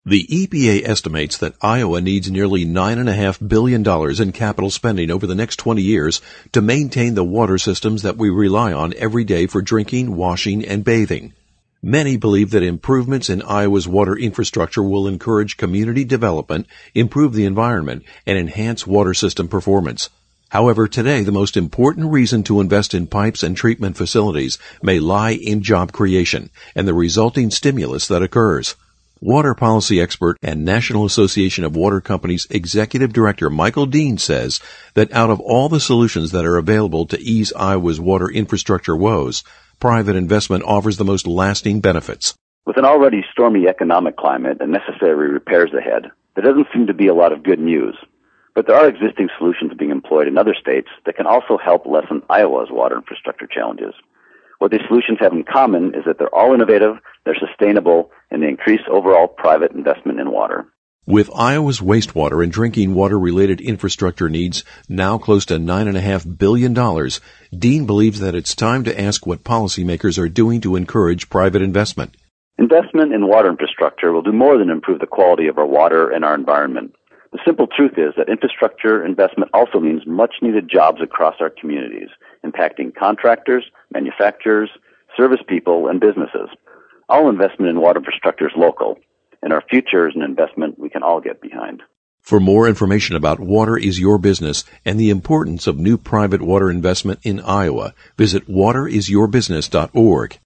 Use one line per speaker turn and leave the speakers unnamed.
The EPA estimates that Iowa needs nearly $9.5 billion in capital spending over the next 20 years to maintain the water systems that we rely on every day for drinking, washing, and bathing. Many believe that improvements in Iowa's water infrastructure will encourage community development, improve the environment, and enhance water system performance. However, today the most important reason to invest in pipes and treatment facilities may lie in job creation and the resulting stimulus that occurs. Water policy expert and National Association of Water Companies Executive Director Michael Dean says that out of all the solutions that are available to ease Iowa's water infrastructure woes, private investment offers the most lasting benefits.
With an already stormy economic climate and necessary repairs ahead, there doesn't seem to be a lot of good news. But there are existing solutions being employed in other states that can also help lessen Iowa's water infrastructure challenges. What these solutions have in common is that they're all innovative, they're sustainable, and they increase overall private investment in water.
With Iowa's wastewater and drinking water-related infrastructure needs now close to $9.5 billion, Dean believes that it's time to ask what policymakers are doing to encourage private investment.
Investment in water infrastructure will do more than improve the quality of our water and our environment. The simple truth is that infrastructure investment also means much-needed jobs across our communities, impacting contractors, manufacturers, service people, and businesses. All investment in water infrastructure is local, and our future is an investment we can all get behind.
For more information about Water is Your Business and the importance of new private water investment in Iowa, visit waterisyourbusiness.org.